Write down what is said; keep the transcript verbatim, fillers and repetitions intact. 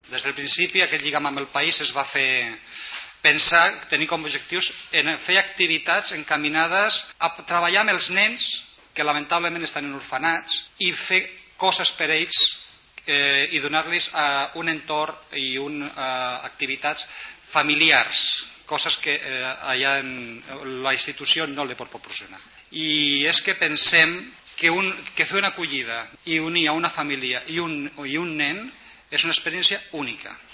Des del principi aquest lligam amb el país es va fer pensar, tenir com a objectius en fer activitats encaminades a treballar amb els nens que lamentablement estan en orfenats i fer coses per ells eh, i donar-los uh, un entorn i un, uh, activitats familiars, coses que eh, allà en la institució no li pot proporcionar. I és que pensem que, un, que fer una acollida i unir a una família i un, i un nen és una experiència única.